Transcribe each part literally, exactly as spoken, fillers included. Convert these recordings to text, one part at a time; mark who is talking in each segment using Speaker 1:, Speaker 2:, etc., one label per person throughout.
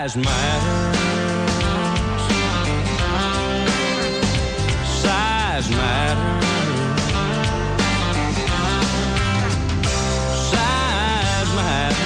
Speaker 1: Size matters. Size matters. Size matters.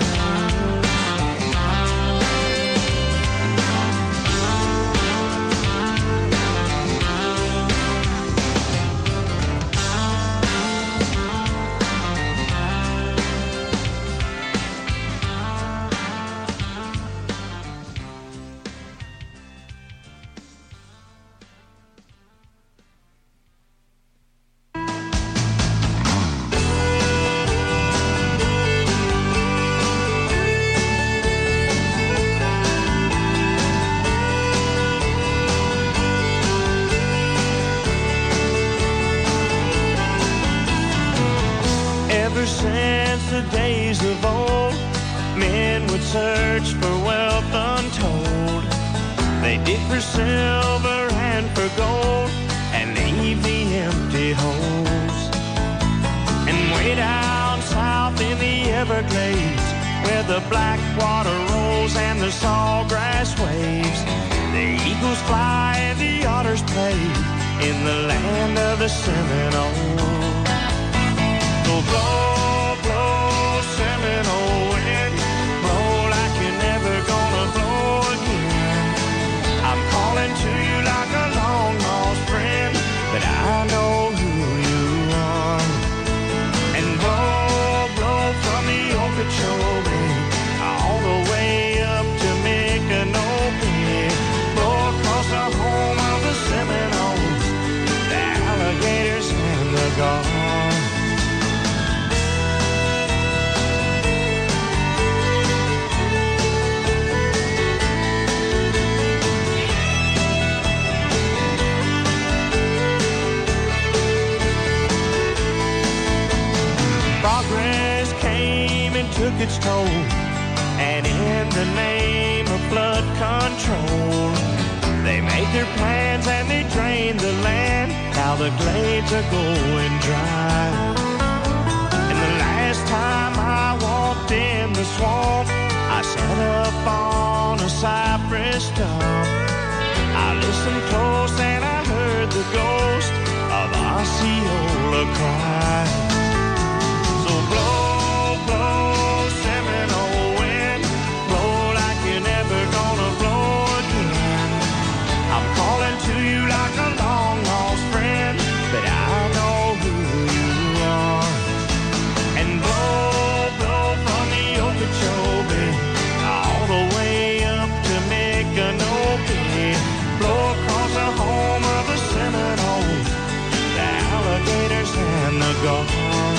Speaker 1: Ever since the days of old, men would search for wealth untold. They dig for silver and for gold and leave the empty holes. And way down south in the Everglades, where the black water rolls and the sawgrass waves, the eagles fly and the otters play in the land of the Seminoles. So blow, blow, Seminole wind, blow like you're never gonna blow again. I'm calling to you like a long-lost friend, but I know who you are. And blow, blow from the Okeechobee all the way up to Micanopy. Blow across the home of the Seminoles, the alligators and the gulls. Progress came and took its toll, and in the name of flood control, they made their plans and they drained the land. Now the glades are going dry. And the last time I walked in the swamp, I sat up on a cypress stump. I listened close and I heard the ghost of Osceola cry. Blow, blow, Seminole wind, blow like you're never gonna blow again. I'm calling to you like a long-lost friend, but I know who you are. And blow, blow from the Okeechobee all the way up to Micanopy. Blow across the home of the Seminoles, the alligators and the gulls.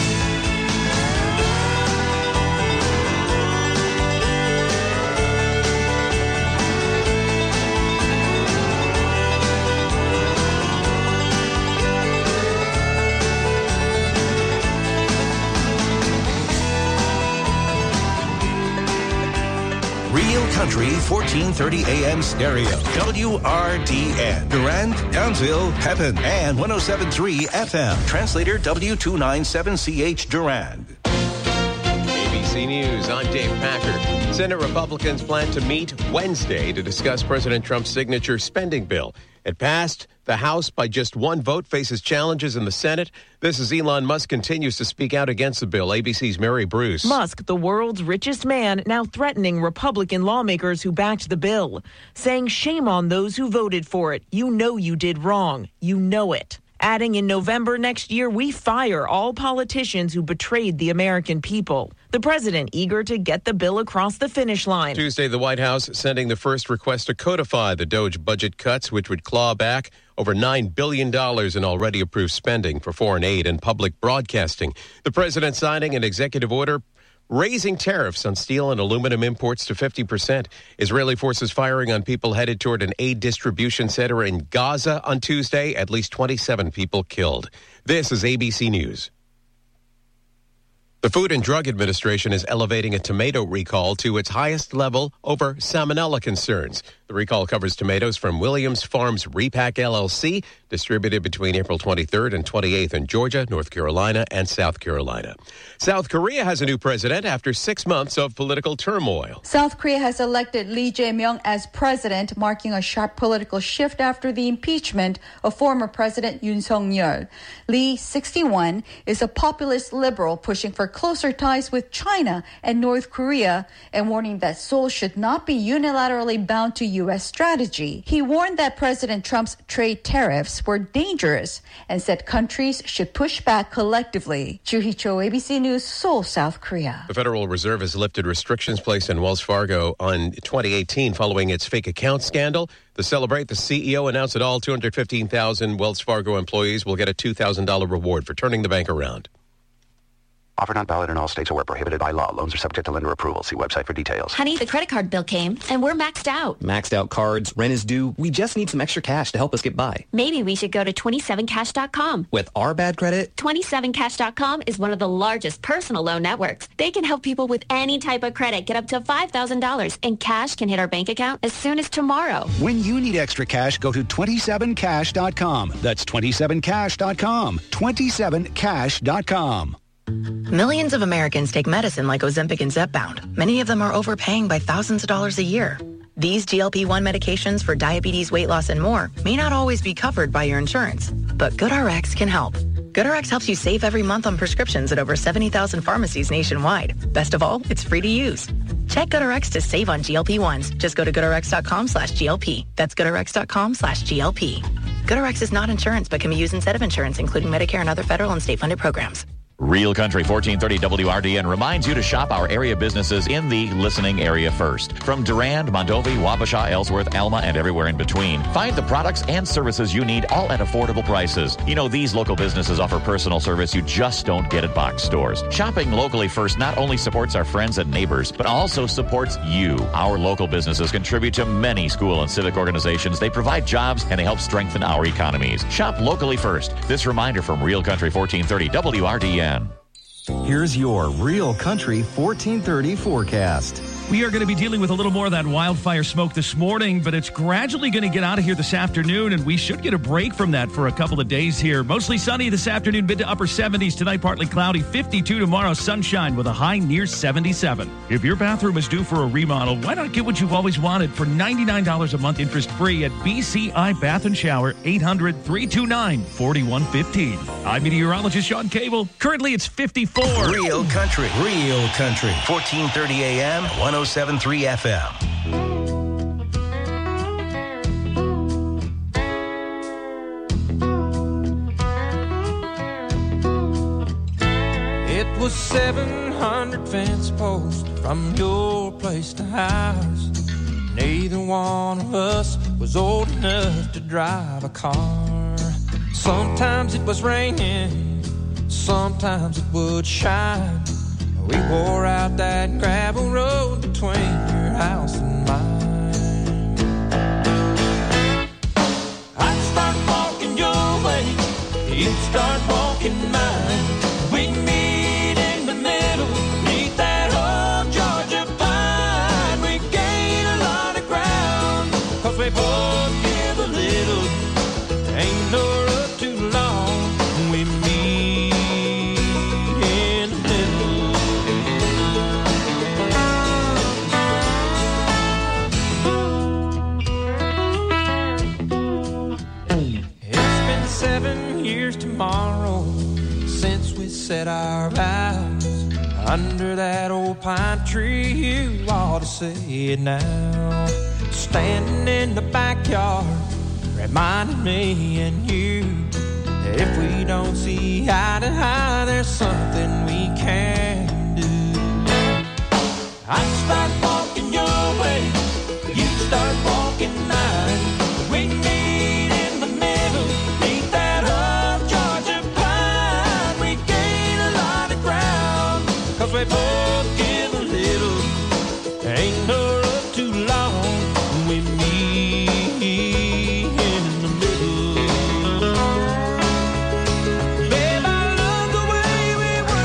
Speaker 2: Real Country fourteen thirty A M stereo. W R D N. Durand, Townsville, Pepin, and one oh seven point three F M. Translator W two ninety-seven C H Durand.
Speaker 3: A B C News, I'm Dave Packer. Senate Republicans plan to meet Wednesday to discuss President Trump's signature spending bill. It passed the House by just one vote, faces challenges in the Senate. This is Elon Musk continues to speak out against the bill. A B C's Mary Bruce.
Speaker 4: Musk, the world's richest man, now threatening Republican lawmakers who backed the bill, saying shame on those who voted for it. You know you did wrong. You know it. Adding in November next year, we fire all politicians who betrayed the American people. The president eager to get the bill across the finish line.
Speaker 3: Tuesday, the White House sending the first request to codify the DOGE budget cuts, which would claw back over nine billion dollars in already approved spending for foreign aid and public broadcasting. The president signing an executive order raising tariffs on steel and aluminum imports to fifty percent. Israeli forces firing on people headed toward an aid distribution center in Gaza on Tuesday. At least twenty-seven people killed. This is A B C News. The Food and Drug Administration is elevating a tomato recall to its highest level over salmonella concerns. The The recall covers tomatoes from Williams Farms Repack L L C, distributed between April twenty-third and twenty-eighth in Georgia, North Carolina, and South Carolina. South Korea has a new president after six months of political turmoil.
Speaker 5: South Korea has elected Lee Jae-myung as president, marking a sharp political shift after the impeachment of former President Yoon Suk-yeol. Lee, sixty-one, is a populist liberal pushing for closer ties with China and North Korea and warning that Seoul should not be unilaterally bound to U S strategy. He warned that President Trump's trade tariffs were dangerous and said countries should push back collectively. Ju Hee-cho, A B C News, Seoul, South Korea.
Speaker 3: The Federal Reserve has lifted restrictions placed on Wells Fargo on twenty eighteen following its fake account scandal. To celebrate, the C E O announced that all two hundred fifteen thousand Wells Fargo employees will get a two thousand dollars reward for turning the bank around.
Speaker 6: Offer not valid in all states or where prohibited by law. Loans are subject to lender approval. See website for details.
Speaker 7: Honey, the credit card bill came, and we're maxed out.
Speaker 8: Maxed out cards, rent is due. We just need some extra cash to help us get by.
Speaker 7: Maybe we should go to twenty-seven cash dot com.
Speaker 8: With our bad credit?
Speaker 7: twenty-seven cash dot com is one of the largest personal loan networks. They can help people with any type of credit get up to five thousand dollars, and cash can hit our bank account as soon as tomorrow.
Speaker 9: When you need extra cash, go to twenty-seven cash dot com. That's twenty-seven cash dot com. twenty-seven cash dot com.
Speaker 10: Millions of Americans take medicine like Ozempic and Zepbound. Many of them are overpaying by thousands of dollars a year. These G L P one medications for diabetes, weight loss, and more may not always be covered by your insurance, but GoodRx can help. GoodRx helps you save every month on prescriptions at over seventy thousand pharmacies nationwide. Best of all, it's free to use. Check GoodRx to save on G L P ones. Just go to GoodRx.com slash GLP. That's GoodRx.com slash GLP. GoodRx is not insurance, but can be used instead of insurance, including Medicare and other federal and state-funded programs.
Speaker 11: Real Country fourteen thirty W R D N reminds you to shop our area businesses in the listening area first. From Durand, Mondovi, Wabasha, Ellsworth, Alma, and everywhere in between. Find the products and services you need, all at affordable prices. You know, these local businesses offer personal service you just don't get at box stores. Shopping locally first not only supports our friends and neighbors, but also supports you. Our local businesses contribute to many school and civic organizations. They provide jobs and they help strengthen our economies. Shop locally first. This reminder from Real Country fourteen thirty W R D N.
Speaker 12: Here's your Real Country fourteen thirty forecast.
Speaker 13: We are going to be dealing with a little more of that wildfire smoke this morning, but it's gradually going to get out of here this afternoon, and we should get a break from that for a couple of days here. Mostly sunny this afternoon, mid to upper seventies. Tonight, partly cloudy, fifty-two tomorrow, sunshine with a high near seventy-seven. If your bathroom is due for a remodel, why not get what you've always wanted for ninety-nine dollars a month interest-free at B C I Bath and Shower, eight hundred, three two nine, four one one five. I'm meteorologist Sean Cable. Currently, it's fifty-four.
Speaker 2: Real Country. Real Country. fourteen thirty A M, one oh seven point three F M.
Speaker 14: It was seven hundred fence posts from your place to ours. Neither one of us was old enough to drive a car. Sometimes it was raining, sometimes it would shine. We wore out that gravel road between your house and mine. I'd start walking your way, you'd start walking mine. We'd meet in the middle, neath that old Georgia pine. We'd gain a lot of ground, cause we both give a little. Ain't no road too long, we meet in the middle. Seven years tomorrow since we said our vows under that old pine tree. You ought to say it now. Standing in the backyard, reminding me and you, if we don't see eye to eye, there's something we can do. I'd start walking your way, you start walking mine. We meet in the middle, neath that old Georgia pine. We gain a lot of ground, cause we both give a little. Ain't no road too long, we meet in the middle. Babe, I love the way we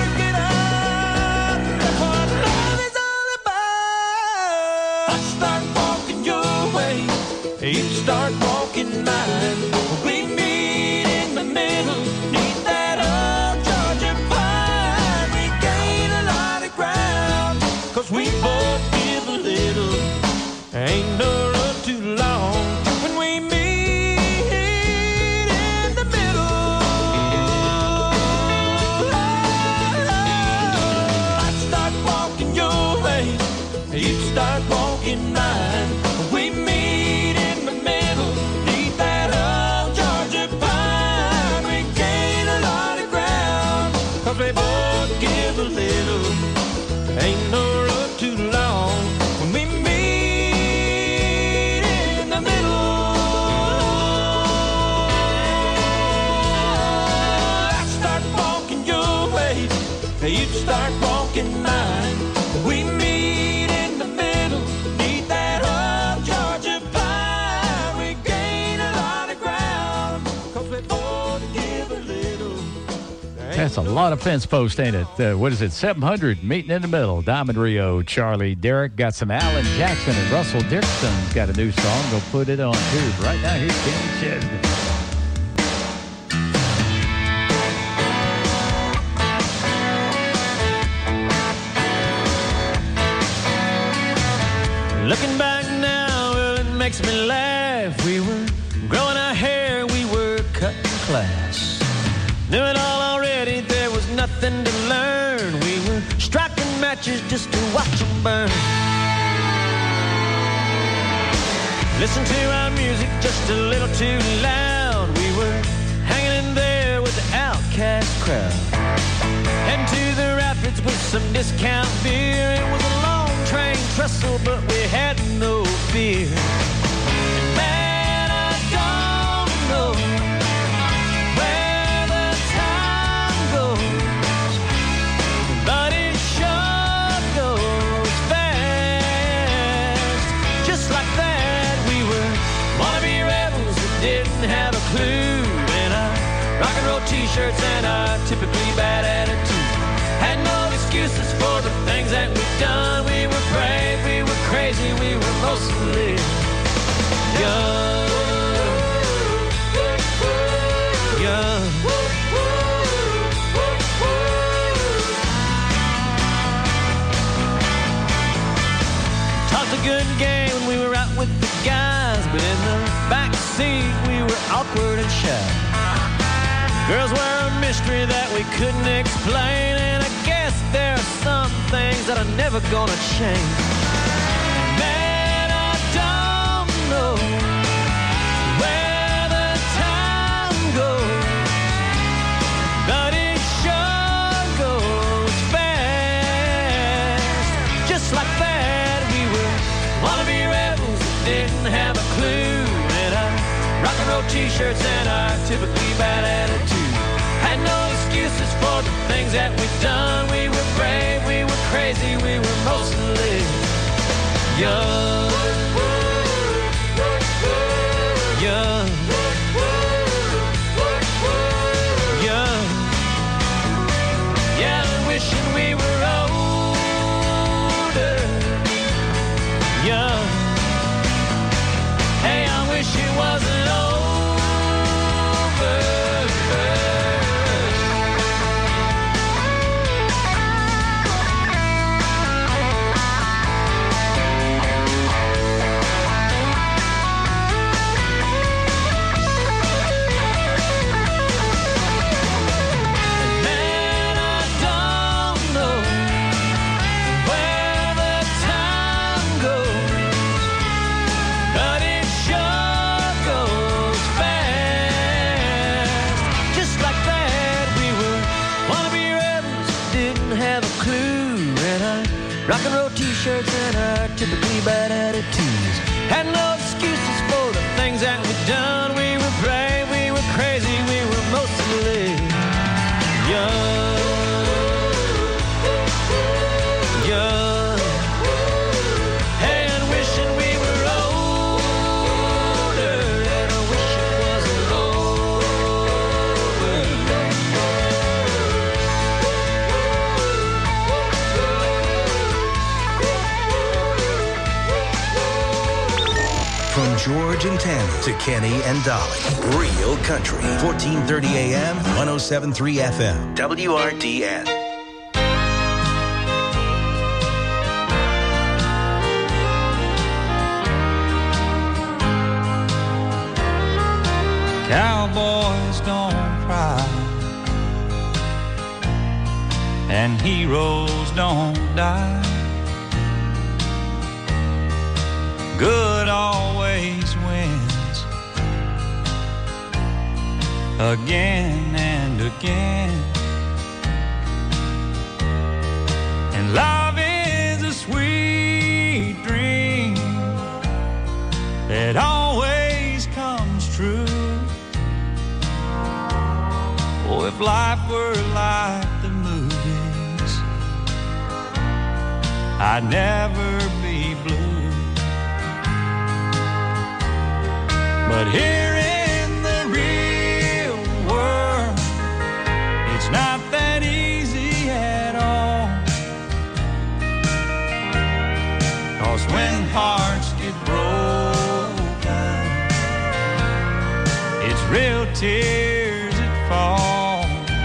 Speaker 14: 'cause we both give a little. Ain't no road too long when we meet in the middle. I start walking your way, you start walking mine. We meet in the middle, need that old Georgia pine. We gain a lot of ground, 'cause we both give a little.
Speaker 15: That's a lot of fence posts, ain't it? Uh, what is it, seven hundred meeting in the middle. Diamond Rio, Charlie Derrick got some Alan Jackson, and Russell Dixon's got a new song. Go put it on too. Right now, here's Kenny Chesney.
Speaker 14: Looking back now, well, it makes me laugh. We were growing our hair, we were cutting class. Knew it all already, there was nothing to learn. We were striking matches just to watch them burn. Listen to our music just a little too loud. We were hanging in there with the outcast crowd. Heading to the rapids with some discount beer. It was a long train trestle, but we had no fear. And man, I don't know where the time goes, but it sure goes fast. Just like that, we were wannabe rebels that didn't have a clue. In our rock and roll t-shirts and our typically bad attitude. Had no excuses for the things that we've done. We were brave, we were crazy, we were mostly young. Young. Talked a good game when we were out with the guys, but in the back seat we were awkward and shy. Girls were a mystery that we couldn't explain, and I guess there are some things that are never gonna change. Man, I don't know where the time goes, but it sure goes fast. Just like that, we were wannabe rebels that didn't have a clue. In our rock and roll t-shirts and our typically bad attitude. Had no excuses for the things that we've done. We were brave, we were crazy, we were mostly young. Young. Young. Yeah, wishing we were older. Young. Hey, I wish it wasn't over. Rock and roll t-shirts and our typically bad attitudes. Had no excuses for the things that we've done. We were brave, we were crazy, we were mostly young. Young. And wishing we were older, and I wish it wasn't over.
Speaker 2: From George and Tammy to Kenny and Dolly. Real Country. fourteen thirty A M, one oh seven point three F M. W R D N.
Speaker 14: Cowboys don't cry, and heroes don't die. Good always wins, again and again. And love is a sweet dream that always comes true. Oh, if life were like the movies, I'd never be blue. But here in the real world, it's not that easy at all. 'Cause when hearts get broken, it's real tears that fall.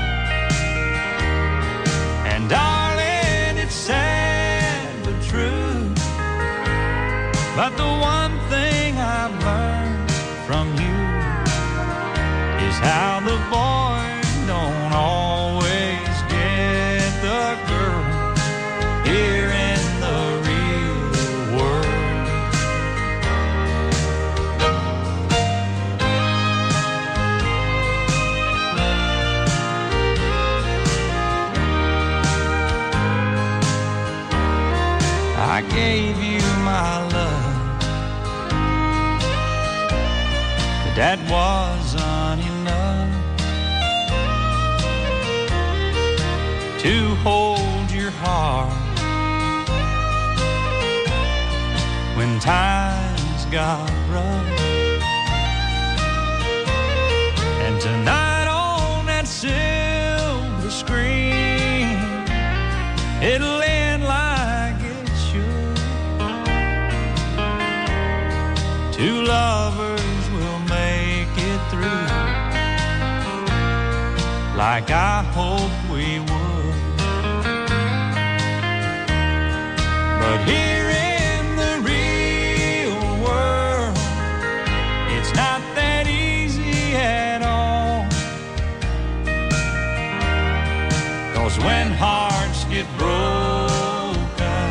Speaker 14: And darling, it's sad but true. But the one thing I've learned from you is how the boy don't always get the girl here in the real world. I gave you my love, but that wasn't enough to hold your heart when times got rough. And tonight on that silver screen, it'll end like it should. Two lovers will make it through, like I hoped we would. But here in the real world, it's not that easy at all. 'Cause when hearts get broken,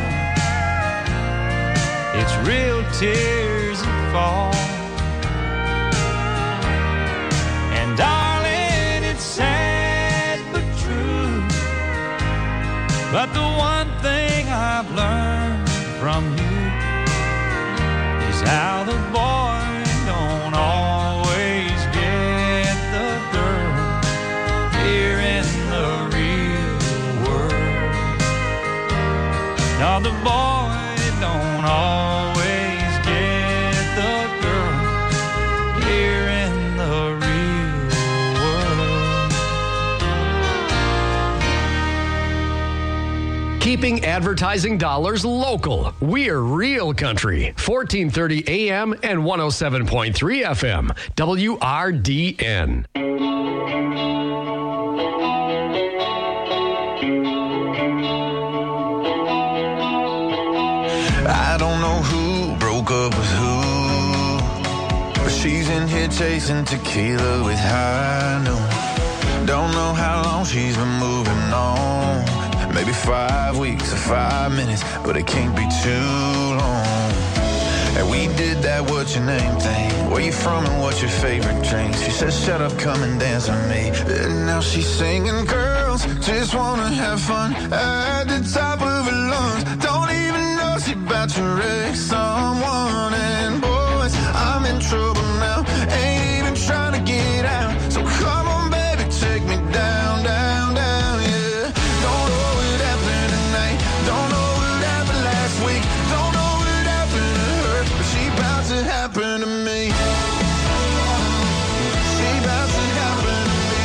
Speaker 14: it's real tears that fall. And darling, it's sad but true. But the one thing I've learned from you is how the boy don't always get the girl here in the real world. No, the boy don't always get the girl here in the real world.
Speaker 16: Keeping advertising dollars local. We're Real Country. fourteen thirty A M and one oh seven point three F M. W R D N.
Speaker 17: I don't know who broke up with who, but she's in here chasing tequila with high noon. Don't know how long she's been moving on. Maybe five weeks or five minutes, but it can't be too long. And we did that what's your name thing. Where you from and what's your favorite drink? She said shut up, come and dance with me. And now she's singing, girls just wanna have fun at the top of her lungs. Don't even know she about to wreck someone. And boys, I'm in trouble now, ain't even trying to get out. So come on baby, take me down, down, down, yeah. Don't know what happened tonight, don't know what happened last week, don't know what happened to her, but she about to happen to me. She about to happen to me.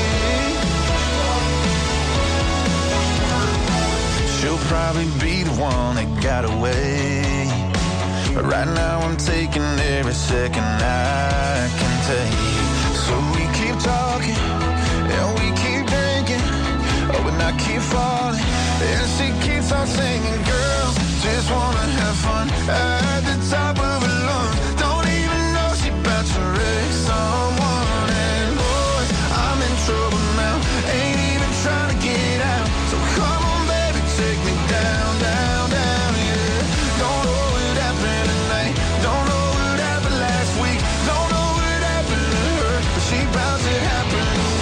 Speaker 17: She'll probably be the one that got away, but right now I'm taking every second I can take. So we keep talking and we keep drinking, oh, but I keep falling. And she keeps on singing, girls just wanna have fun at the top of her lungs. Don't even know she about to wreck someone. And boys, I'm in trouble now, ain't even trying to get out. So come on baby, take me down, down, down, yeah. Don't know what happened tonight, don't know what happened last week, don't know what happened to her, but she about to happen to me.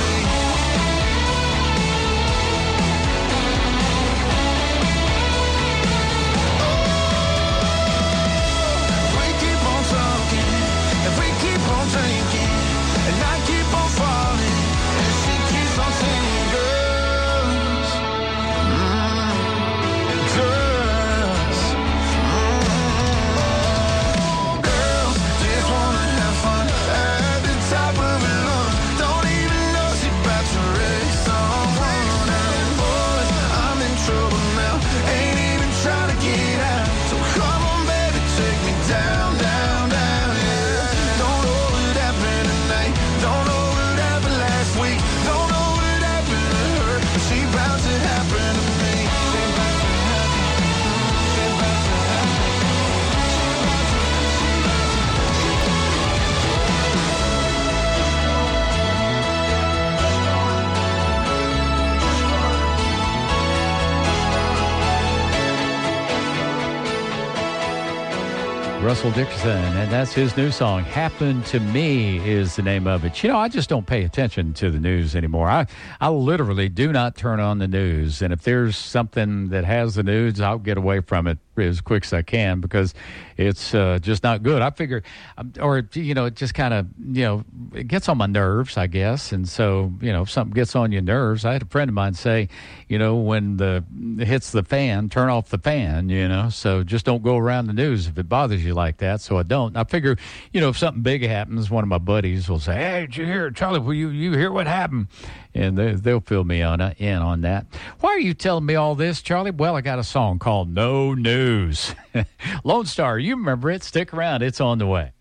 Speaker 15: Russell Dickerson, and that's his new song, Happened to Me is the name of it. You know, I just don't pay attention to the news anymore. I, I literally do not turn on the news, and if there's something that has the news, I'll get away from it as quick as I can because it's uh, just not good. I figure, or, you know, it just kind of, you know, it gets on my nerves, I guess, and so, you know, if something gets on your nerves, I had a friend of mine say, you know, when the it hits the fan, turn off the fan, you know, so just don't go around the news if it bothers you like that, so I don't. I figure, you know, if something big happens, one of my buddies will say, hey, did you hear, Charlie, will you, you hear what happened? And they, they'll fill me on uh, in on that. Why are you telling me all this, Charlie? Well, I got a song called No News. Lone Star, you remember it. Stick around. It's on the way.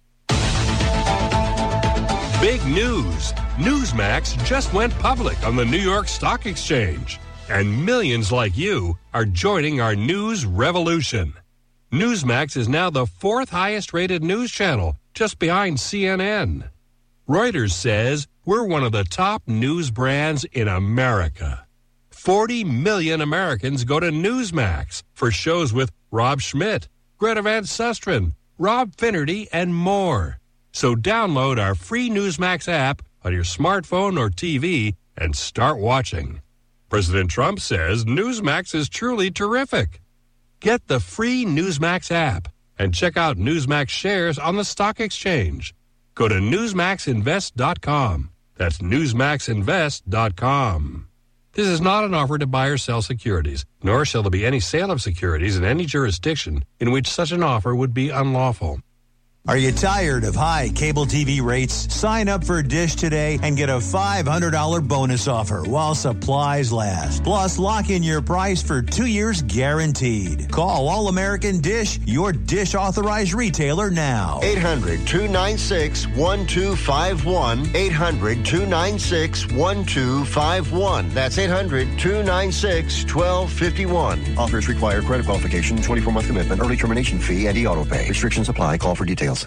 Speaker 18: Big news. Newsmax just went public on the New York Stock Exchange. And millions like you are joining our news revolution. Newsmax is now the fourth highest rated news channel, just behind C N N. Reuters says we're one of the top news brands in America. forty million Americans go to Newsmax for shows with Rob Schmidt, Greta Van Susteren, Rob Finnerty, and more. So download our free Newsmax app on your smartphone or T V and start watching. President Trump says Newsmax is truly terrific. Get the free Newsmax app and check out Newsmax shares on the stock exchange. Go to newsmax invest dot com. That's newsmax invest dot com. This is not an offer to buy or sell securities, nor shall there be any sale of securities in any jurisdiction in which such an offer would be unlawful.
Speaker 19: Are you tired of high cable T V rates? Sign up for Dish today and get a five hundred dollars bonus offer while supplies last. Plus, lock in your price for two years guaranteed. Call All American Dish, your Dish authorized retailer now.
Speaker 20: eight hundred, two nine six, one two five one. eight hundred, two nine six, one two five one. That's eight hundred, two nine six, one two five one.
Speaker 21: Offers require credit qualification, twenty-four month commitment, early termination fee, and e-auto pay. Restrictions apply. Call for details.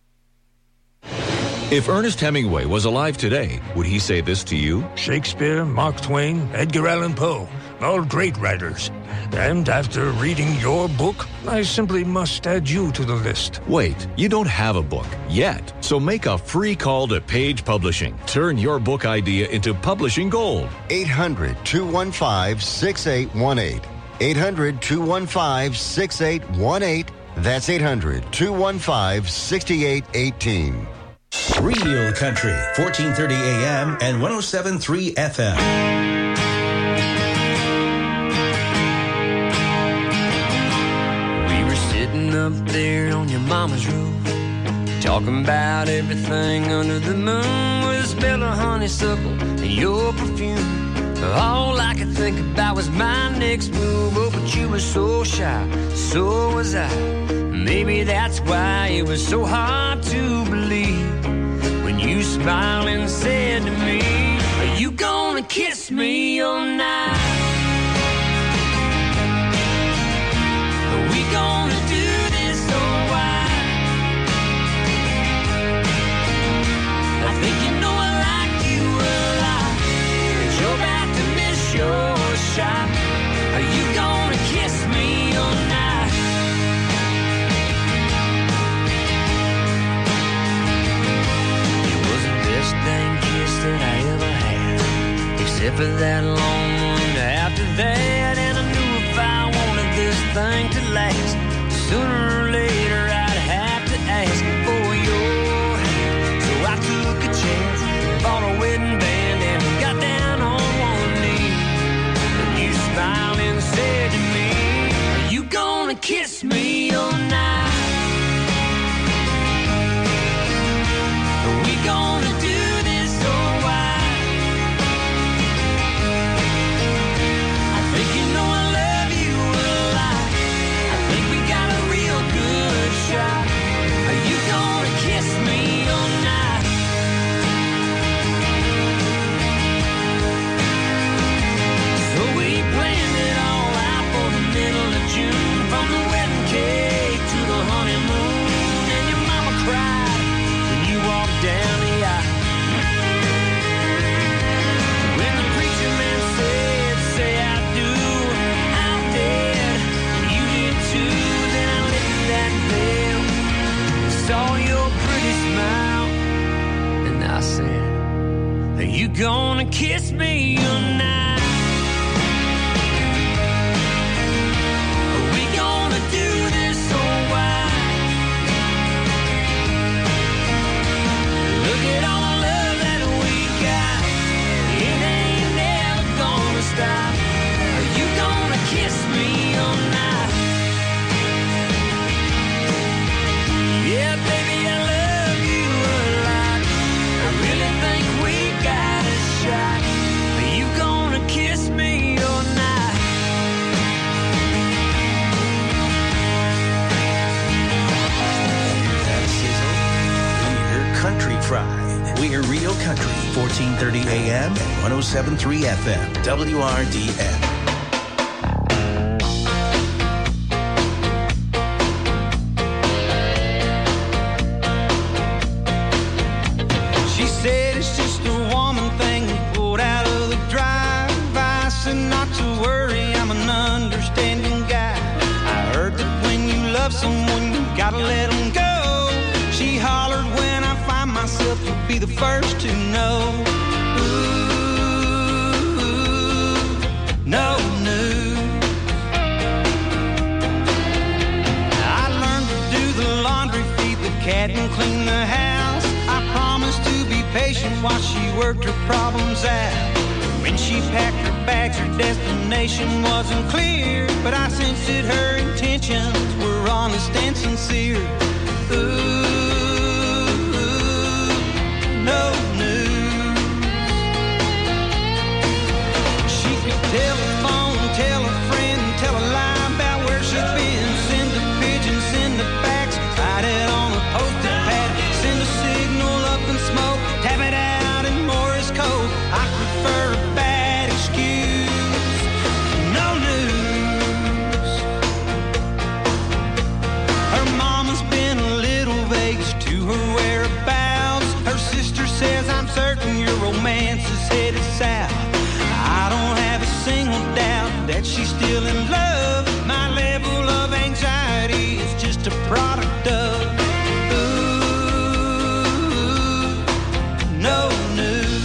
Speaker 22: If Ernest Hemingway was alive today, would he say this to you?
Speaker 23: Shakespeare, Mark Twain, Edgar Allan Poe, all great writers. And after reading your book, I simply must add you to the list.
Speaker 22: Wait, you don't have a book yet, so make a free call to Page Publishing. Turn your book idea into publishing gold.
Speaker 20: eight hundred, two one five, six eight one eight. eight hundred, two one five, six eight one eight. That's eight hundred, two one five, six eight one eight.
Speaker 2: Real Country, fourteen thirty A M and one oh seven point three F M.
Speaker 24: We were sitting up there on your mama's roof, talking about everything under the moon, with a smell of honeysuckle and your perfume. All I could think about was my next move. Oh, but you were so shy, so was I. Maybe that's why it was so hard to believe when you smiled and said to me, are you gonna kiss me all night? Are we gonna do this all right? I think you know I like you a lot, but you're about to miss your shot. Are you gonna kiss me all night? Dang kiss that I ever had, except for that long one after that. And I knew if I wanted this thing to last, sooner or later I'd have to ask for your hand. So I took a chance, bought a wedding band, and got down on one knee. And you smiled and said to me, are you gonna kiss me all night? Are we gonna do
Speaker 2: Country, fourteen thirty A M and one oh seven point three F M, W R D N.
Speaker 1: She said it's just a woman thing, pulled out of the drive. I said not to worry, I'm an understanding guy. I heard that when you love someone, you gotta let them go. She hollered, when I find myself, you'll be the first to know. Ooh, no news. I learned to do the laundry, feed the cat, and clean the house. I promised to be patient while she worked her problems out. When she packed her bags, her destination wasn't clear, but I sensed that her intentions were honest and sincere. Ooh, no news. She could telephone, tell a friend, tell a lie about where she's been. Send a pigeon, send a fax, write it on a post-it pad. Send a signal up in smoke, tap it out in Morse code. I prefer a bad excuse. No news. Her mama's been a little vague to her whereabouts. Her sister says, I'm certain your romance is headed south. I don't have a single doubt that she's still in love. My level of anxiety is just a product of no news.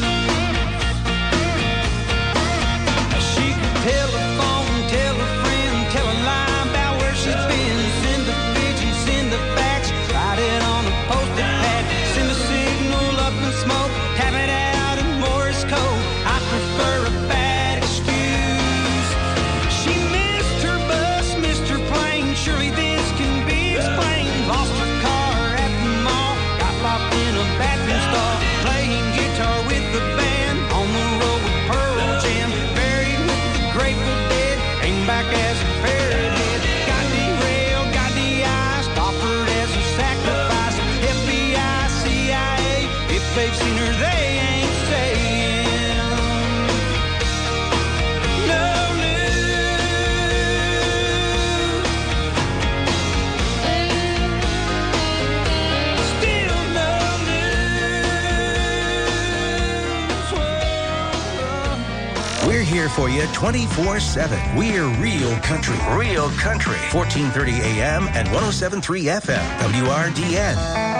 Speaker 1: She could telephone, tell a friend, tell a lie about where she's been. Send a pigeon, send a fax, write it on a post-it pad. Send a signal up in smoke, tap it out in Morse code. I prefer a bad excuse. She missed her bus, missed her plane. Surely this can be explained. Lost her car at the mall, got locked in a bathroom stall. Playing guitar with the band, on the road with Pearl Jam. Buried with the Grateful Dead, came back as a parrot. Got derailed, got de-iced, offered as a sacrifice. F B I, C I A, if they've seen her, they ain't saying no news. Still no
Speaker 2: We're here for you twenty-four seven. We're Real Country. Real Country. fourteen thirty A M and one oh seven point three F M. W R D N.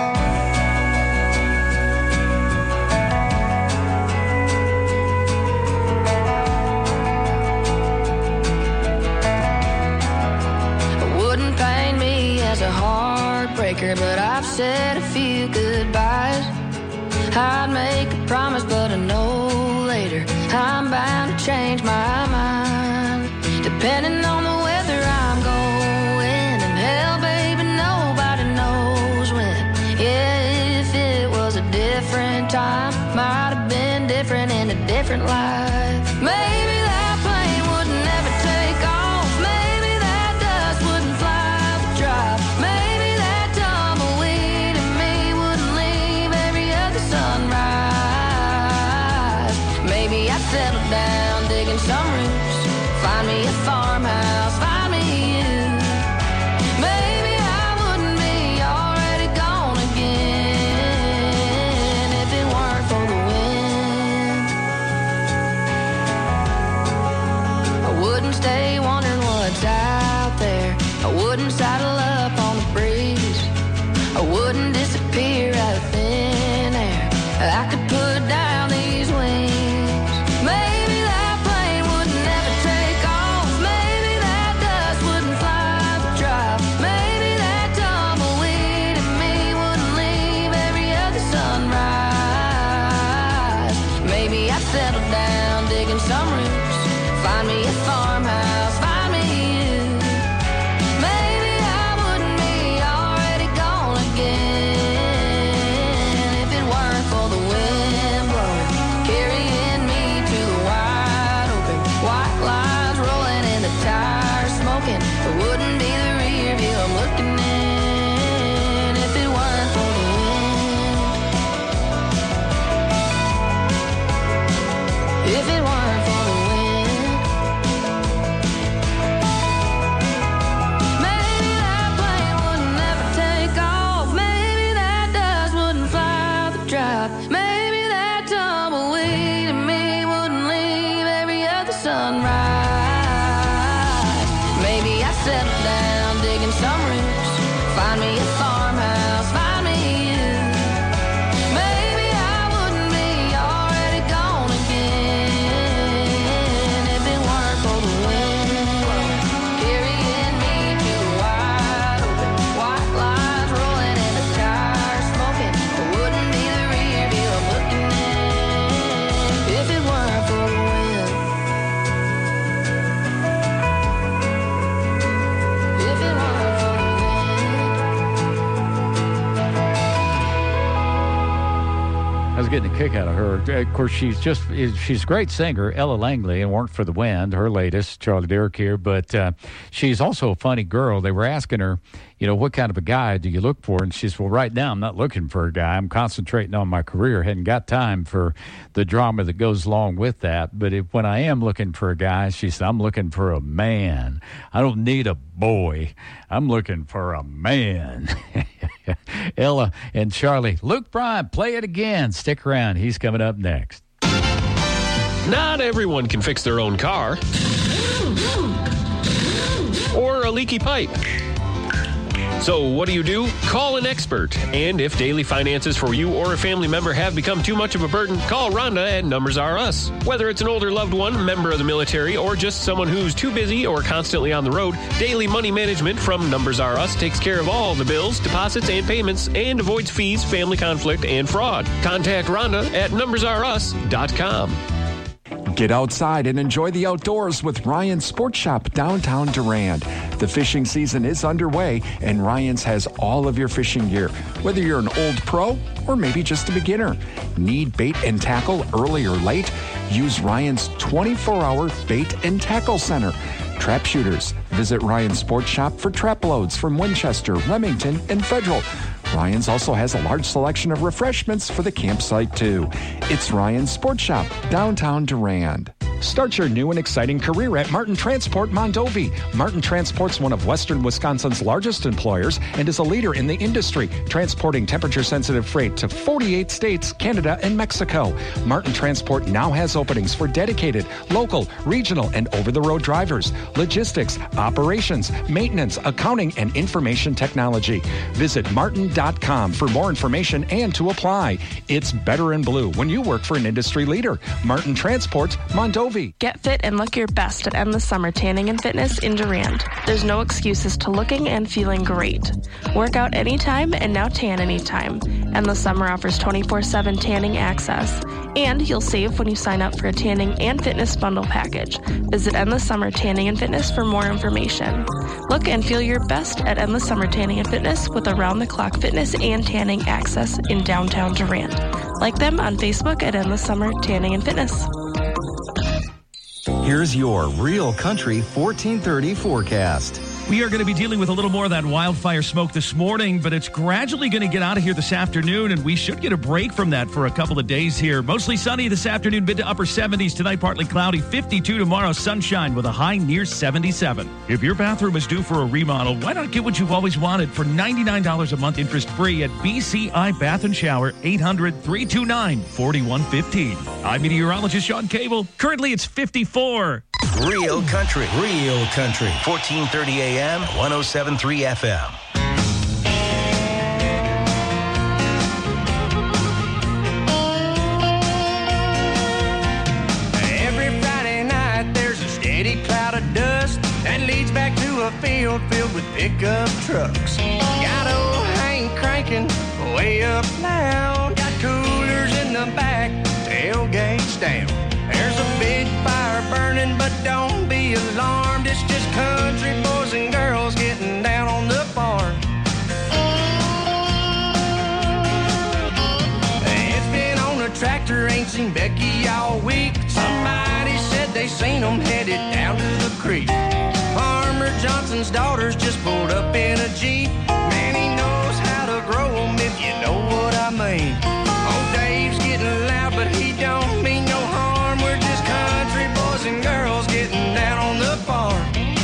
Speaker 3: Wouldn't paint me as a heartbreaker, but I've said a few goodbyes. I'd make a promise, but I know later I'm bound to change my mind. Depending on the weather I'm going, and hell, baby, nobody knows when. Yeah, if it was a different time, might have been different in a different life. Maybe that plane would never take off. Maybe that dust wouldn't fly the drive. Maybe that tumbleweed in me wouldn't leave every other sunrise. Maybe I'd settle down, digging some roots, find me a farmhouse, find me you. Maybe I wouldn't be already gone again if it weren't for the wind. I wouldn't stay wondering what's out there. I wouldn't saddle up on the breeze. I wouldn't disappear out of thin air. I could put down these wings. Maybe that plane would never take off. Maybe that dust wouldn't fly the drive. Maybe that tumbleweed in me wouldn't leave every other sunrise. Maybe I'd settle down, digging some roots, find me a farmhouse, find me you. Maybe I wouldn't be already gone again if it weren't for the wind blowing, carrying me to the wide open. White lines rolling and the tires smoking. It wouldn't be the rear view I'm looking in if it weren't for the wind. settle down, digging some roots. Find me a farmhouse, find me you. Maybe I wouldn't be already gone again if it weren't for the wind carrying me to a wide open, white lines rolling and the tires smoking. It wouldn't be the rear view I'm looking at if it weren't for the wind. If it weren't for the
Speaker 15: I was getting a kick out of her. Of course, she's just she's a great singer, Ella Langley, and Weren't for the Wind, her latest, Charlie Derrick here. But uh, she's also a funny girl. They were asking her, you know, what kind of a guy do you look for? And she says, well, right now I'm not looking for a guy. I'm concentrating on my career. Hadn't got time for the drama that goes along with that. But if, when I am looking for a guy, she said, I'm looking for a man. I don't need a boy. I'm looking for a man. Ella and Charlie. Luke Bryan, play it again. Stick around. He's coming up next.
Speaker 4: Not everyone can fix their own car or a leaky pipe. So what do you do? Call an expert. And if daily finances for you or a family member have become too much of a burden, call Rhonda at Numbers R Us. Whether it's an older loved one, member of the military, or just someone who's too busy or constantly on the road, Daily Money Management from Numbers R Us takes care of all the bills, deposits, and payments and avoids fees, family conflict, and fraud. Contact Rhonda at numbers r us dot com.
Speaker 5: Get outside and enjoy the outdoors with Ryan's Sports Shop downtown Durand. The fishing season is underway, and Ryan's has all of your fishing gear, whether you're an old pro or maybe just a beginner. Need bait and tackle early or late? Use Ryan's twenty-four hour bait and tackle center. Trap shooters. Visit Ryan's Sports Shop for trap loads from Winchester, Remington, and Federal. Ryan's also has a large selection of refreshments for the campsite, too. It's Ryan's Sports Shop, downtown Durand. Start your new and exciting career at Martin Transport Mondovi. Martin Transport's one of Western Wisconsin's largest employers and is a leader in the industry, transporting temperature-sensitive freight to forty-eight states, Canada, and Mexico. Martin Transport now has openings for dedicated, local, regional, and over-the-road drivers, logistics, operations, maintenance, accounting, and information technology. Visit martin dot com for more information and to apply. It's better in blue when you work for an industry leader. Martin Transport Mondovi.
Speaker 6: Get fit and look your best at Endless Summer Tanning and Fitness in Durand. There's no excuses to looking and feeling great. Work out anytime and now tan anytime. Endless Summer offers twenty-four seven tanning access. And you'll save when you sign up for a tanning and fitness bundle package. Visit Endless Summer Tanning and Fitness for more information. Look and feel your best at Endless Summer Tanning and Fitness with around-the-clock fitness and tanning access in downtown Durand. Like them on Facebook at Endless Summer Tanning and Fitness.
Speaker 12: Here's your Real Country fourteen thirty forecast.
Speaker 13: We are going to be dealing with a little more of that wildfire smoke this morning, but it's gradually going to get out of here this afternoon, and we should get a break from that for a couple of days here. Mostly sunny this afternoon, mid to upper seventies. Tonight, partly cloudy, fifty-two tomorrow, sunshine with a high near seventy-seven. If your bathroom is due for a remodel, why not get what you've always wanted for ninety-nine dollars a month interest-free at B C I Bath and Shower, eight hundred, three two nine, four one one five. I'm meteorologist Sean Cable. Currently, it's fifty-four.
Speaker 2: Real Country, Real Country, fourteen thirty A M, one oh seven point three F M.
Speaker 1: Every Friday night there's a steady cloud of dust that leads back to a field filled with pickup trucks. Got old Hank cranking way up loud. Got coolers in the back, tailgates down. There's a big fire burning, but don't be alarmed. It's just country boys and girls getting down on the farm. It's been on a tractor, ain't seen Becky all week. Somebody said they seen them headed down to the creek. Farmer Johnson's daughters just pulled up in a Jeep. Man, he knows how to grow them, if you know what I mean. Old Dave's getting loud, but he don't mean no harm. Country boys and girls getting down on the farm.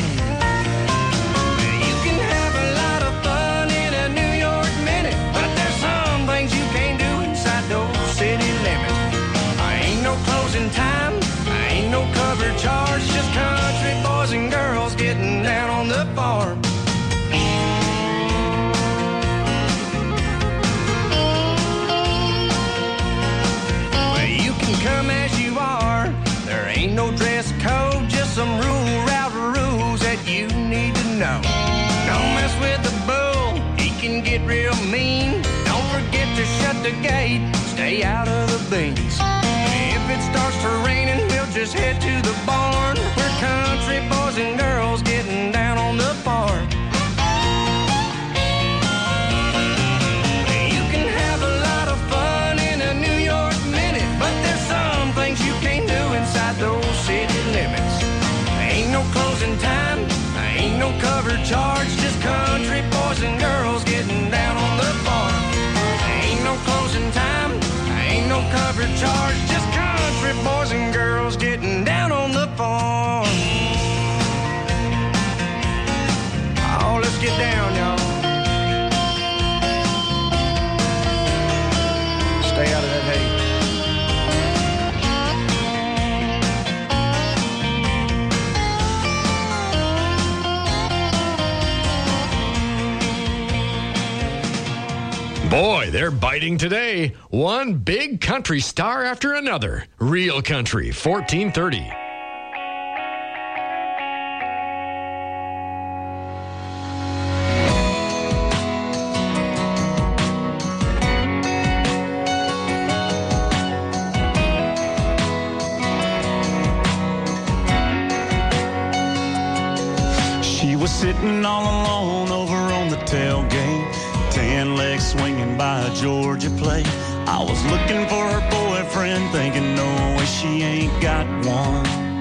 Speaker 1: You can have a lot of fun in a New York minute, but there's some things you can't do inside those city limits. I ain't no closing time, I ain't no cover charge, just country boys and girls getting down on the farm.
Speaker 24: the gate, stay out of the beans. If it starts to raining, we'll just head to the barn. We're country boys and girls getting down on the farm. You can have a lot of fun in a New York minute, but there's some things you can't do inside those city limits. Ain't no closing time, ain't no cover charge, just country boys and girls getting down on the farm. Ain't no closing time, ain't no cover charge, just country boys and girls getting down on the farm. Oh, let's get down, y'all. Stay out of that hay.
Speaker 16: Boy, they're biting today. One big country star after another. Real Country, fourteen thirty.
Speaker 1: She was sitting all alone over on the tailgate, tan legs swinging by a Georgia plate. I was looking for her boyfriend, thinking no way she ain't got one.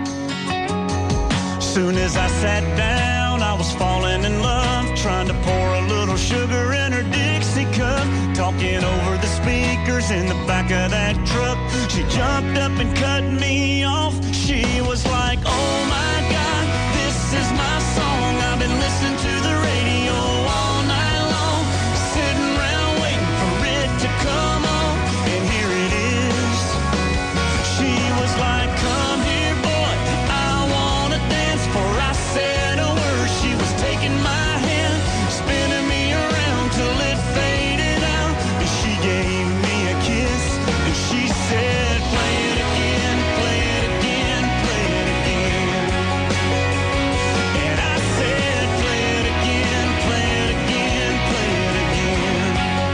Speaker 1: Soon as I sat down, I was falling in love, trying to pour a little sugar in her Dixie cup, talking over the speakers in the back of that truck. She jumped up and cut me off. She was like, oh my God, this is my song. I've been listening to the radio all night long, sitting around waiting for it to come on, and here it is. She was like, come here, boy, I wanna dance. Before I said a word, she was taking my hand, spinning me around till it faded out, and she gave me a kiss, and she said, play it again, play it again, play it again. And I said, play it again, play it again, play it again.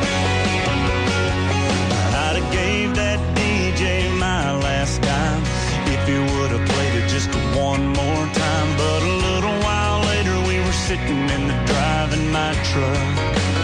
Speaker 1: I'd have gave that D J my last dime if he would have played it just one more time. But a little while later we were sitting in the drive in my truck.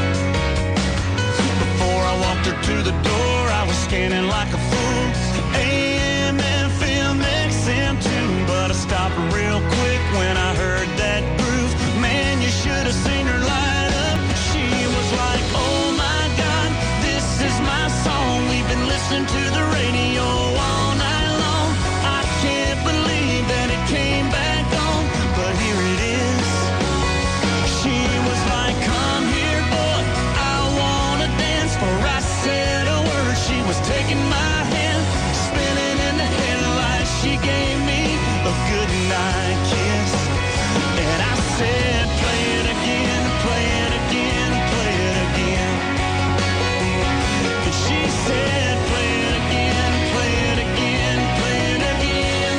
Speaker 1: Before I walked her to the door, I was scanning like a fool, A M, F M, X M too. But I stopped real quick when I heard that groove. Man, you should have seen her light up. She was like, oh my God, this is my song. We've been listening to the radio all night long. I can't believe that it came back on, but here it is. She was like, come here, boy, I wanna dance. Before I said a word, she was taking my hand, spinning in the headlights. She gave me a good night kiss, and I said, play it again, play it again, play it again. And she said, play it again, play it again, play it again.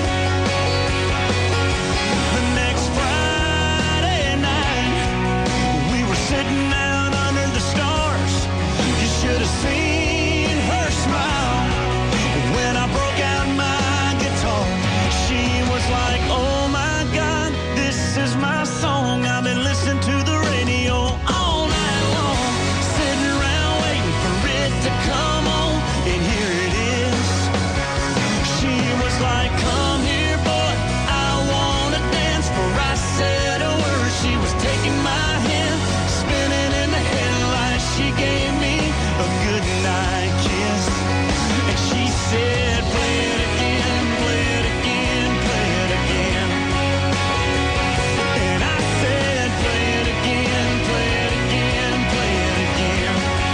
Speaker 1: The next Friday night, we were sitting out under the stars. You should have seen her smile when I broke out my guitar. She was like, oh my God, this is my song. I've been listening to the radio all night long, sitting around waiting for it to come on, and here it is. She was like, come here, boy, I wanna dance. Before I said a word, she was taking my hand, spinning in the headlights. She gave me a good night kiss, and she said, play it again, play it again, play it again. And I said, play it again, play it again, play it again.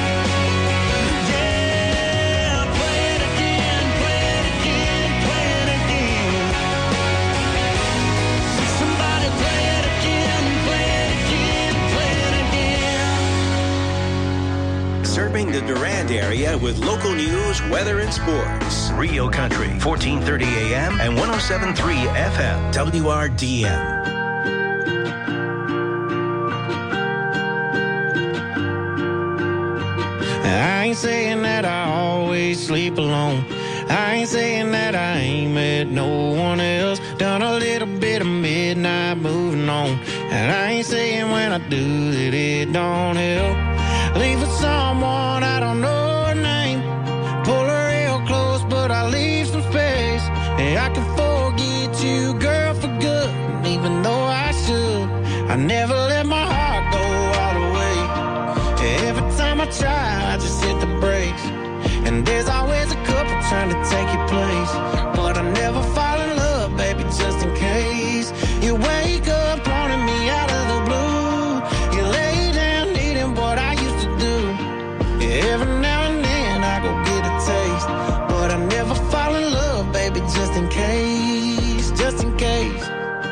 Speaker 1: Yeah, play it again, play it again, play it again. Somebody play it again, play it again, play it again.
Speaker 2: Serving the Durand area with local news, weather, and sports. Real Country, fourteen thirty A M and one oh seven point three F M, W R D M.
Speaker 24: I ain't saying that I
Speaker 7: always sleep alone. I ain't saying that I ain't met no one else. Done a little bit of midnight moving on. And I ain't saying when I do that it don't help. Leave with someone I don't know her name. Pull her real close, but I leave some space. And I can forget you, girl, for good. And even though I should, I never let my heart go all the way. Every time I try, I just hit the brakes. And there's always a couple trying to take your place. But I never fall in love, baby, just in case. You wake up wanting me out of the blue. You lay down needing what I used to do. Every now and then I go get a taste. But I never fall in love, baby, just in case. Just in case.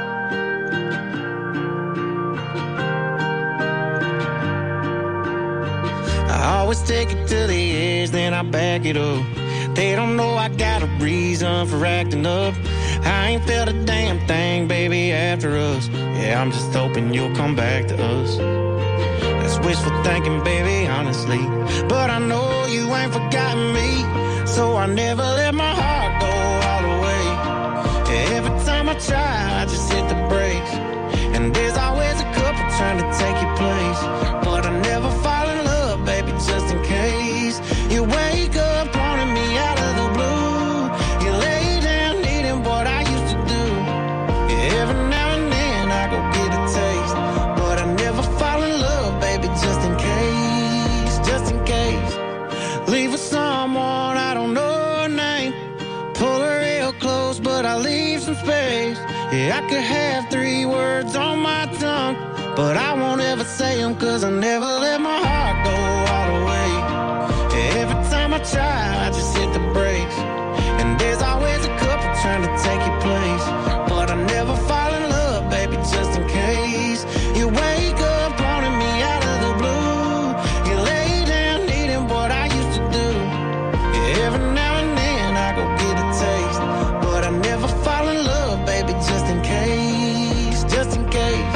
Speaker 7: I always take it to the edge, then I back it up. They don't know I got a reason for acting up. I ain't felt a damn thing, baby, after us. Yeah, I'm just hoping you'll come back to us. That's wishful thinking, baby, honestly. But I know you ain't forgotten me. So I never let my heart go all the way. Every time I try, I just hit the brakes. And there's always a couple trying to take your place. But I never fall in love, baby, just in case. You wake up wanting me out of the blue. You lay down needing what I used to do. Every now and then I go get a taste. But I never fall in love, baby, just in case. Just in case. Leave with someone I don't know her name. Pull her real close, but I leave some space. Yeah, I could have three words on my tongue, but I won't ever say them, cause I never let my heart go all the way. Every time I try, I just hit the brakes. And there's always a couple trying to take your place. But I never fall in love, baby, just in case. You wake up wanting me out of the blue. You lay down needing what I used to do. Every now and then I go get a taste. But I never fall in love, baby, just in case. Just in case.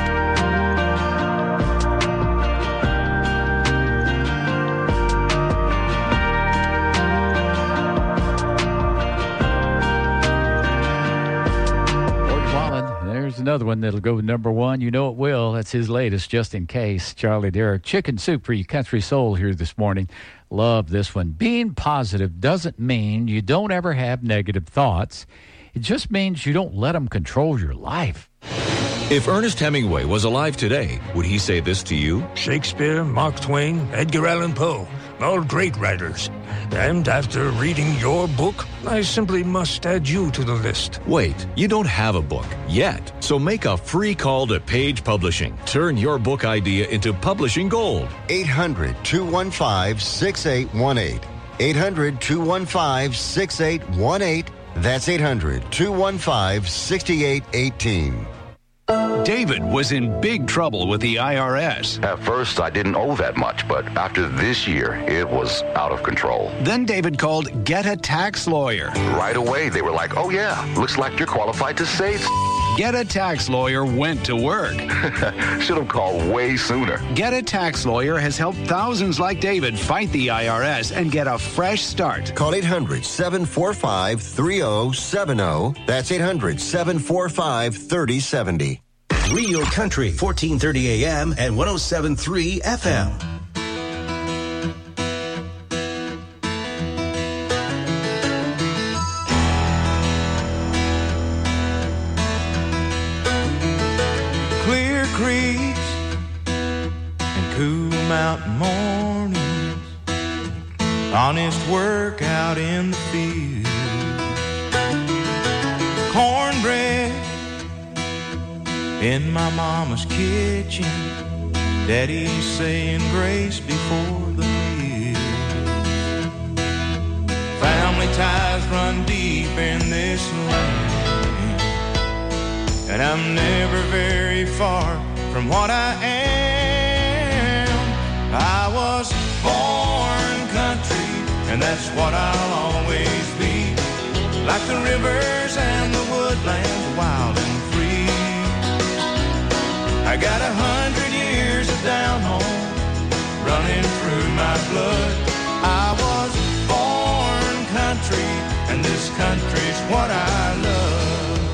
Speaker 15: There's another one that'll go number one. You know it will. That's his latest, Just in Case. Charlie Derrick. Chicken Soup for you country soul here this morning. Love this one. Being positive doesn't mean you don't ever have negative thoughts. It just means you don't let them control your life.
Speaker 22: If Ernest Hemingway was alive today, would he say this to you?
Speaker 23: Shakespeare, Mark Twain, Edgar Allan Poe, all great writers. And after reading your book, I simply must add you to the list.
Speaker 22: Wait, you don't have a book yet. So make a free call to Page Publishing. Turn your book idea into publishing gold.
Speaker 20: eight hundred, two one five, six eight one eight. eight hundred, two one five, six eight one eight. That's eight hundred, two one five, six eight one eight.
Speaker 8: David was in big trouble with the I R S.
Speaker 9: At first, I didn't owe that much, but after this year, it was out of control.
Speaker 8: Then David called Get a Tax Lawyer.
Speaker 9: Right away, they were like, oh yeah, looks like you're qualified to say
Speaker 8: Get a Tax Lawyer went to work.
Speaker 9: Should have called way sooner.
Speaker 8: Get a Tax Lawyer has helped thousands like David fight the I R S and get a fresh start.
Speaker 20: Call eight hundred, seven four five, three zero seven zero. That's eight hundred, seven four five, three zero seven zero.
Speaker 2: Real Country, fourteen thirty A M and one oh seven point three F M.
Speaker 14: Clear creeks and cool mountain mornings, honest work out in the field, cornbread in my mama's kitchen, daddy's saying grace before the meal. Family ties run deep in this land, and I'm never very far from what I am. I was born country, and that's what I'll always be, like the rivers and the woodlands, wild and free. I got a hundred years of down home running through my blood. I was born
Speaker 1: country's what I love.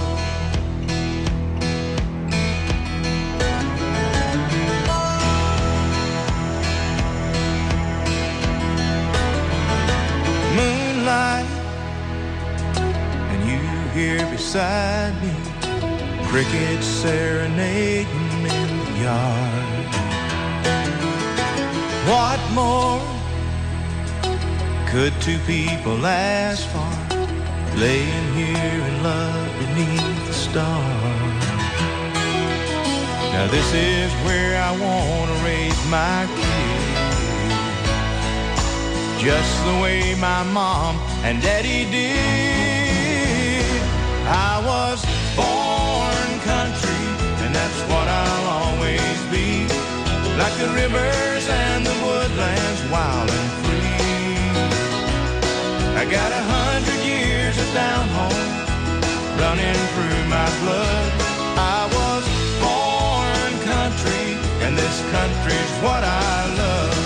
Speaker 1: Moonlight, and you here beside me, crickets serenading in the yard. What more could two people ask for, laying here in love beneath the stars? Now this is where I want to raise my kids, just the way my mom and daddy did. I was born country, and that's what I'll always be, like the rivers and the woodlands, wild and free. I got a hundred years of down home running through my blood. I was born country, and this country's what I love.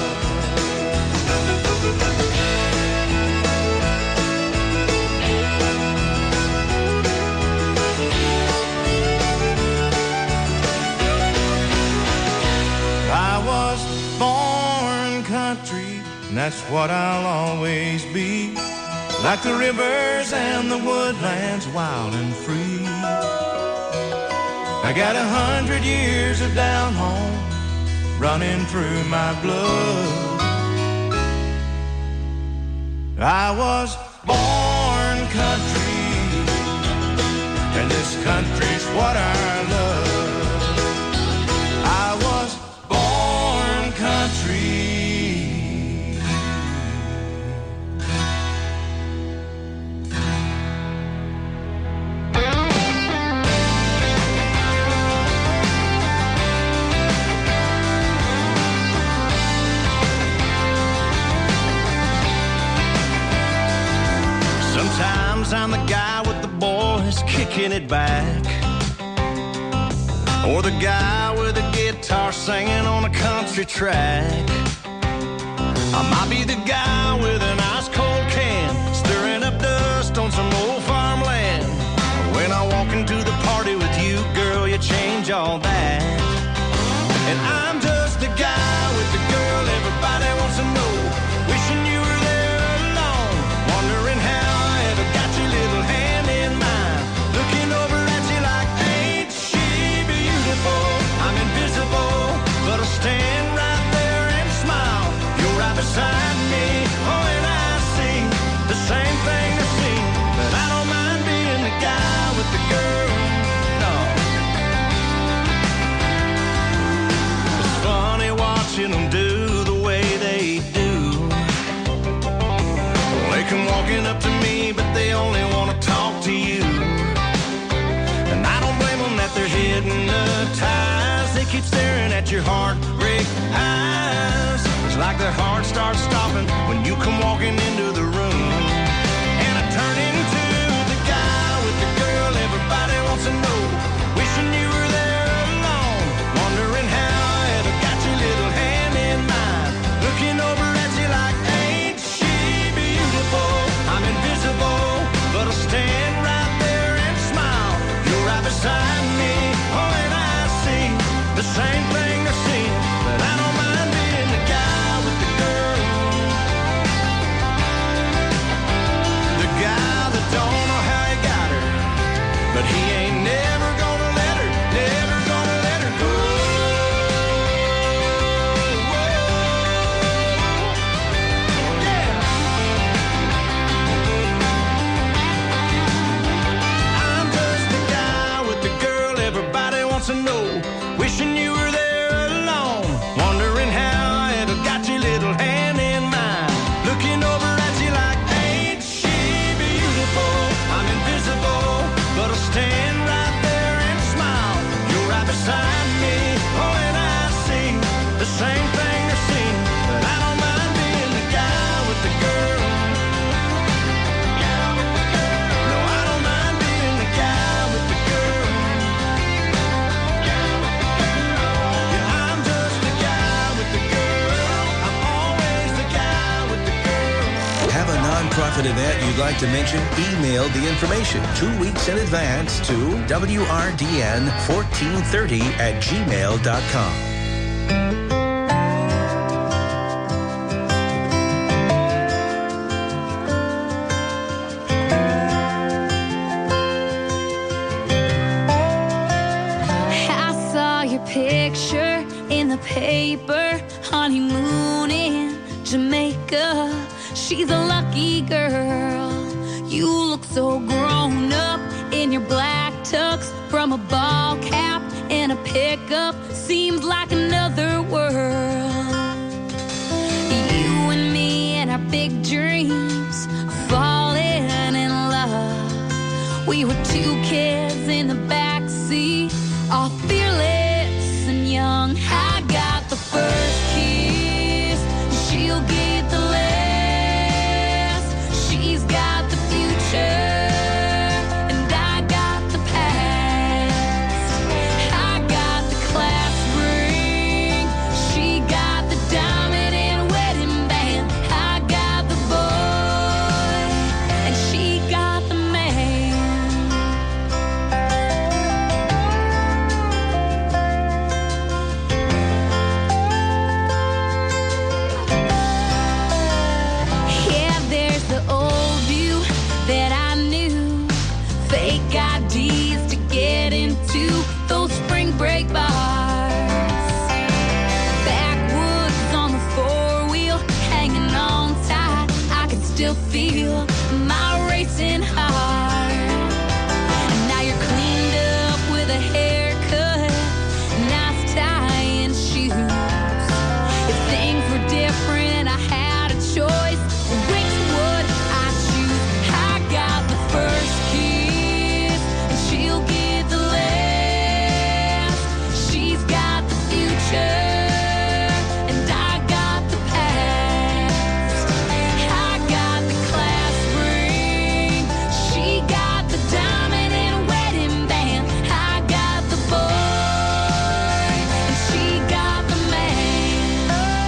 Speaker 1: I was born country, and that's what I'll always be, like the rivers and the woodlands, wild and free. I got a hundred years of down home running through my blood. I was born country, and this country's what I love. I was born country. Sometimes I'm the guy with the boys kicking it back, or the guy with a guitar singing on a country track. I might be the guy with an ice cold can, stirring up dust on some old farmland. When I walk into the party with you, girl, you change all that. And I'm just the guy with the girl everybody wants to know, wishing you were there alone, wondering how I ever got your little hand in mine, looking over at you like, ain't she beautiful? I'm invisible, but I'll stand right there and smile. You're right beside me, oh, and I sing the same thing they sing, but I don't mind being the guy with the girl, no. It's funny watching them do the way they do. They come walking up to me, but they only want to talk to you. And I don't blame them that they're hypnotized. They keep staring at your heartbreak eyes. It's like their heart starts stopping when you come walking into the room. And I turn into the guy with the girl everybody wants to know, wishing you were there alone, wondering how I ever got your little hand in mine, looking over at you like, ain't she beautiful? I'm invisible, but I'll stand right there and smile. You're right beside me, oh, and I sing the same thing they sing, but I don't mind being the guy with the girl.
Speaker 2: you'd like to mention, email the information two weeks in advance to W R D N fourteen thirty at gmail dot com.
Speaker 10: Picture in the paper, honeymoon in Jamaica. She's a lucky girl. You look so grown up in your black tux, from a ball cap and a pickup. Seems like another world. You and me and our big dreams, falling in love. We were two kids in the back seat, all fearless and young. I got the first kiss, she'll get the last. She's got the future, and I got the past. I got the class ring, she got the diamond and wedding band. I got the boy, and she got the man. That I knew, fake I Ds to get into those spring break bars. Backwoods on the four-wheel, hanging on tight, I can still feel my racing heart. And now you're cleaned up with a haircut, nice tie and shoes. If things were different, I had a choice. Which would I choose? I got the first kiss, and she'll get the last. She's got the future, and I got the past. I got the class ring, she got the diamond and wedding band. I got the boy, and she got the man.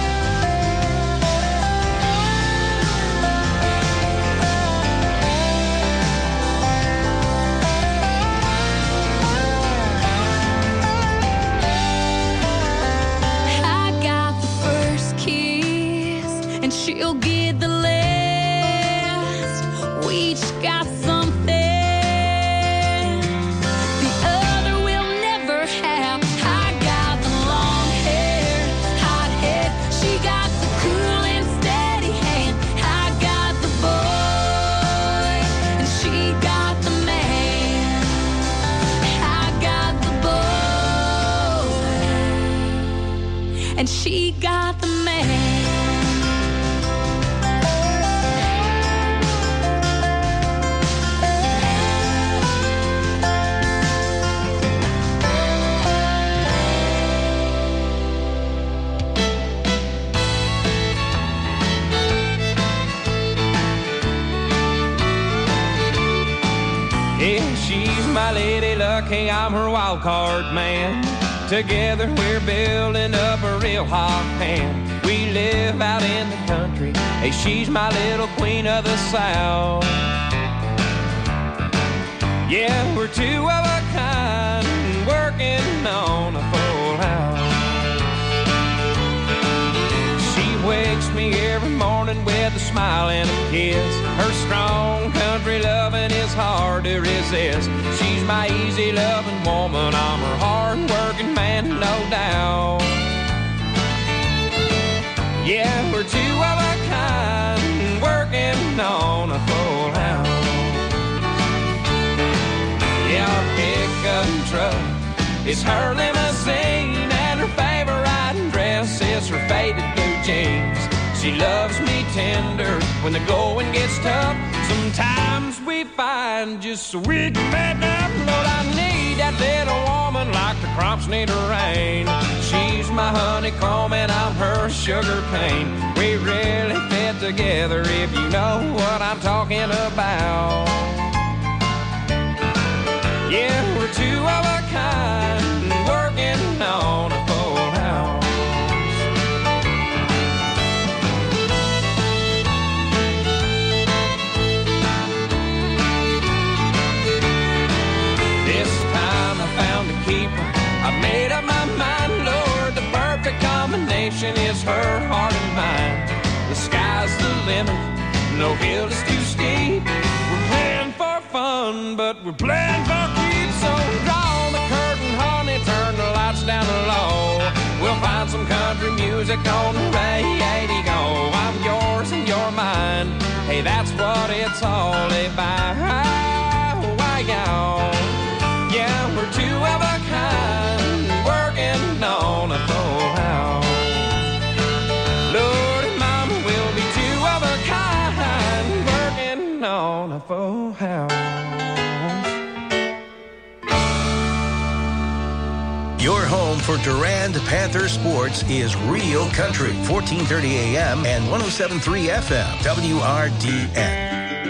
Speaker 10: I got the first kiss, and she'll get the last. We each got something the other will never have. I got the long hair, hot head. She got the cool and steady hand. I got the boy, and she got the man. I got the boy, and she got the man.
Speaker 14: Yeah, she's my lady lucky, I'm her wild card man. Together we're building up a real hot pan. We live out in the country, hey, she's my little queen of the South. Yeah, we're two of a kind, working on a full house. She wakes me every morning with a smile and a kiss. Her strong country loving is hard to resist. She's my easy loving woman, I'm her hard working man, no doubt. Yeah, we're two of a kind, working on a full house. Yeah, our pickup truck is her limousine, and her favorite dress is her faded blue jeans. She loves me tender when the going gets tough. Sometimes we find just so we can make up. Lord, I need that little woman like the crops need a rain. She's my honeycomb and I'm her sugar cane. We really fit together if you know what I'm talking about. Yeah, we're two of a kind, working on a full house. sleep. I made up my mind, Lord, the perfect combination is her heart and mine. The sky's the limit, no hill is too steep. We're playing for fun, but we're playing for keeps. So draw the curtain, honey, turn the lights down low. We'll find some country music on the radio. I'm yours and you're mine. Hey, that's what it's all about. Yeah, we're two of a kind, working on a full house. Lord and Mama will be two of a kind, working on a full house.
Speaker 2: Your home for Durand Panther sports is Real Country, fourteen thirty A M and one oh seven point three F M, W R D N.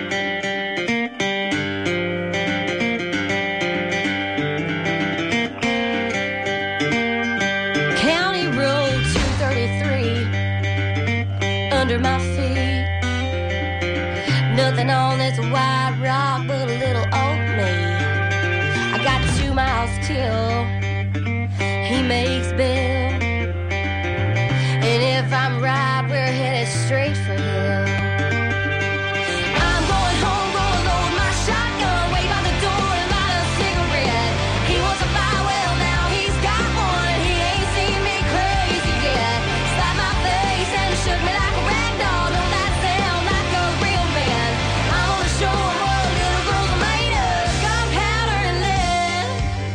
Speaker 11: Under my feet, nothing on this white rock but a little old me. I got two miles till he makes bail, and if I'm right, we're headed straight for him. I'm going home, gonna load my shotgun, wait by the door and light a cigarette. He was a buy, well now he's got one. He ain't seen me crazy yet. Slapped my face and shook me like a rag doll. Don't that sound like a real man? I'm gonna show him what little girls are made of. Gunpowder and lead.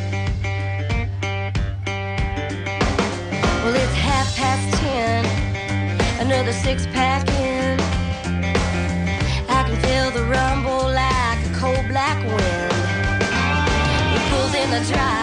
Speaker 11: Well, it's half past ten, another six pack in. I can feel the rumble like a cold black wind. It pulls in the dry